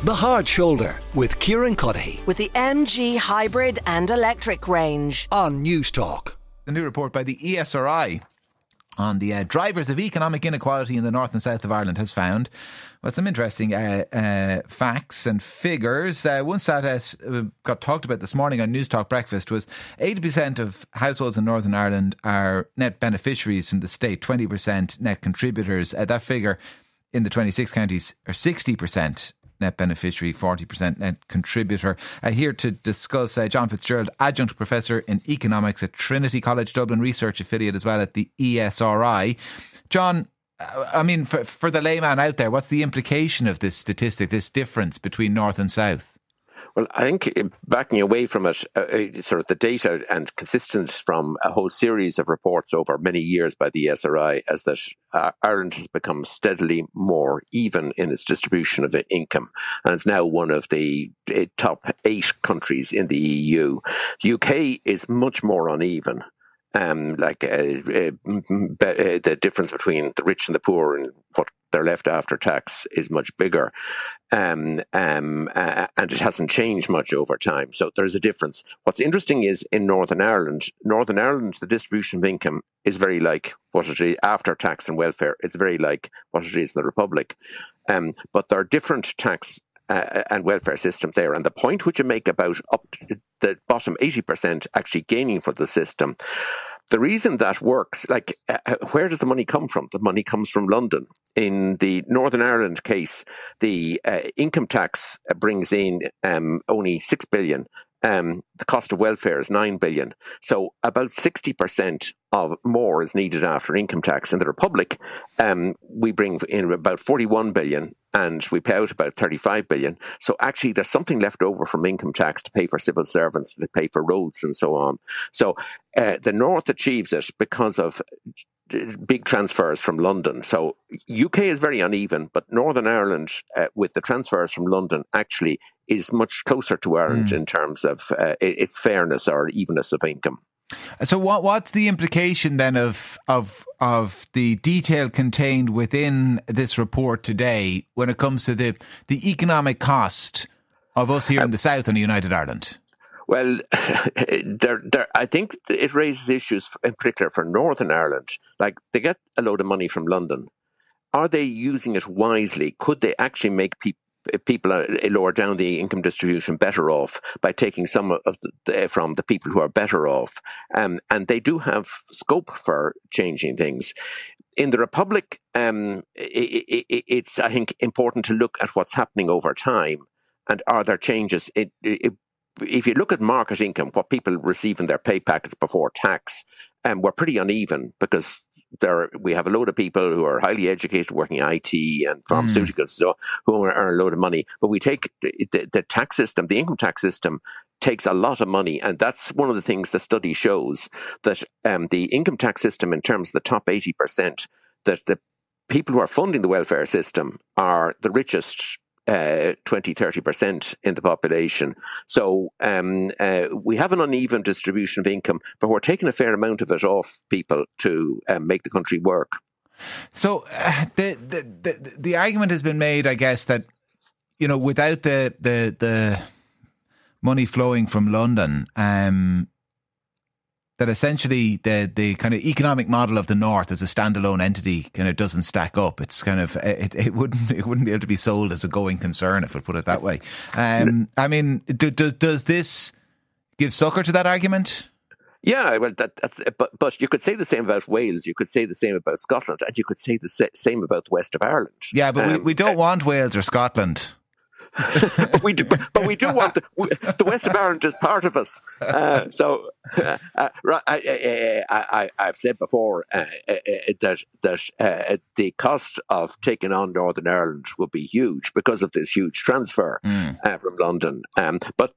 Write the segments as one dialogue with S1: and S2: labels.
S1: The Hard Shoulder with Kieran Cuddihy
S2: with the MG hybrid and electric range
S1: on News Talk.
S3: The new report by the ESRI on the drivers of economic inequality in the north and south of Ireland has found some interesting facts and figures. One stat that got talked about this morning on News Talk Breakfast was 80% of households in Northern Ireland are net beneficiaries from the state, 20% net contributors. That figure in the 26 counties are 60% net beneficiary, 40% net contributor. Here to discuss, John Fitzgerald, adjunct professor in economics at Trinity College Dublin, research affiliate as well at the ESRI. John, I mean, for the layman out there, what's the implication of this statistic, this difference between north and south?
S4: Well, I think backing away from it, sort of the data and consistent from a whole series of reports over many years by the ESRI, is that Ireland has become steadily more even in its distribution of income. And it's now one of the top 8 countries in the EU. The UK is much more uneven. The difference between the rich and the poor and what they're left after tax is much bigger, and it hasn't changed much over time. So there's a difference. What's interesting is in Northern Ireland, the distribution of income is very like what it is after tax and welfare. It's very like what it is in the Republic, but there are different tax and welfare system there. And the point which you make about up to the bottom 80% actually gaining for the system, the reason that works, where does the money come from? The money comes from London. In the Northern Ireland case, the income tax brings in only 6 billion. The cost of welfare is 9 billion. So about 60% of more is needed after income tax. In the Republic, we bring in about 41 billion and we pay out about 35 billion. So actually there's something left over from income tax to pay for civil servants, to pay for roads and so on. So the North achieves it because of big transfers from London. So UK is very uneven, but Northern Ireland, with the transfers from London, actually is much closer to Ireland in terms of its fairness or evenness of income.
S3: So what's the implication then of the detail contained within this report today when it comes to the economic cost of us here in the south and United Ireland?
S4: Well, I think it raises issues in particular for Northern Ireland. Like, they get a load of money from London. Are they using it wisely? Could they actually make people lower down the income distribution better off by taking some of from the people who are better off? And they do have scope for changing things. In the Republic, it's, I think, important to look at what's happening over time and are there changes. If you look at market income, what people receive in their pay packets before tax, we're pretty uneven because we have a load of people who are highly educated working in IT and pharmaceuticals, so who earn a load of money. But we take the tax system, the income tax system, takes a lot of money, and that's one of the things the study shows, that the income tax system, in terms of the top 80%, that the people who are funding the welfare system are the richest 20-30% in the population. So we have an uneven distribution of income, but we're taking a fair amount of it off people to make the country work.
S3: So the argument has been made, I guess, that, you know, without the money flowing from London, that essentially the kind of economic model of the North as a standalone entity kind of doesn't stack up. It's kind of it wouldn't be able to be sold as a going concern, if I put it that way. I mean, does this give succor to that argument?
S4: Yeah, well, but you could say the same about Wales. You could say the same about Scotland, and you could say the same about the west of Ireland.
S3: Yeah, but we don't want Wales or Scotland.
S4: but we do want the west of Ireland is part of us. I've said before that the cost of taking on Northern Ireland will be huge because of this huge transfer from London. But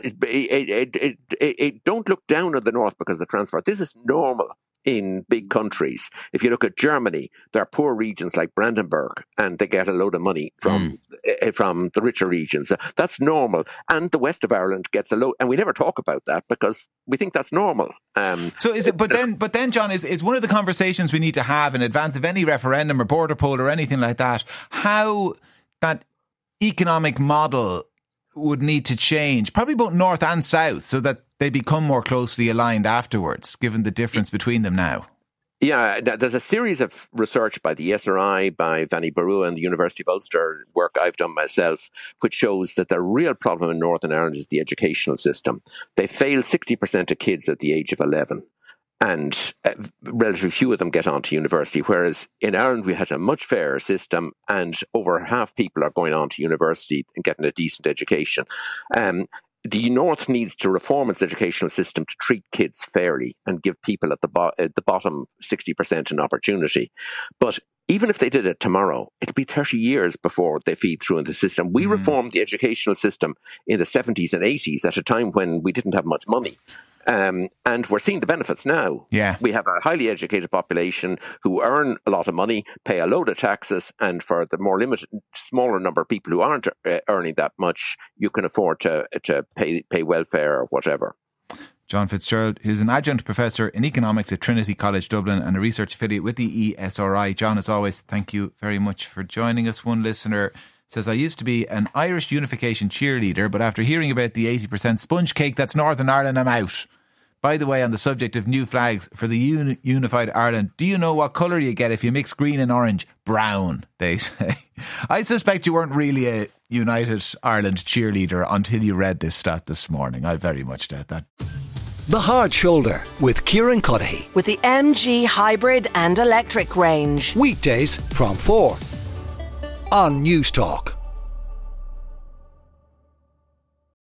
S4: don't look down on the North because of the transfer. This is normal in big countries. If you look at Germany, there are poor regions like Brandenburg, and they get a load of money from the richer regions. That's normal. And the west of Ireland gets a load, and we never talk about that because we think that's normal.
S3: So is it? But then, John, is one of the conversations we need to have in advance of any referendum or border poll or anything like that, how that economic model would need to change, probably both north and south, so that they become more closely aligned afterwards, given the difference between them now?
S4: Yeah, there's a series of research by the SRI, by Vanni Barua and the University of Ulster, work I've done myself, which shows that the real problem in Northern Ireland is the educational system. They fail 60% of kids at the age of 11. And relatively few of them get on to university, whereas in Ireland we had a much fairer system and over half people are going on to university and getting a decent education. The North needs to reform its educational system to treat kids fairly and give people at the bottom 60% an opportunity. But even if they did it tomorrow, it'll be 30 years before they feed through in the system. We reformed the educational system in the 70s and 80s at a time when we didn't have much money. And we're seeing the benefits now.
S3: Yeah.
S4: We have a highly educated population who earn a lot of money, pay a load of taxes, and for the more limited, smaller number of people who aren't earning that much, you can afford to pay welfare or whatever.
S3: John Fitzgerald, who's an adjunct professor in economics at Trinity College Dublin and a research affiliate with the ESRI. John, as always, thank you very much for joining us. One listener says, I used to be an Irish unification cheerleader, but after hearing about the 80% sponge cake that's Northern Ireland, I'm out. By the way, on the subject of new flags for the unified Ireland, do you know what colour you get if you mix green and orange? Brown, they say. I suspect you weren't really a United Ireland cheerleader until you read this stat this morning. I very much doubt that.
S1: The Hard Shoulder with Kieran Cuddihy.
S2: With the MG hybrid and electric range.
S1: Weekdays from 4 on News Talk.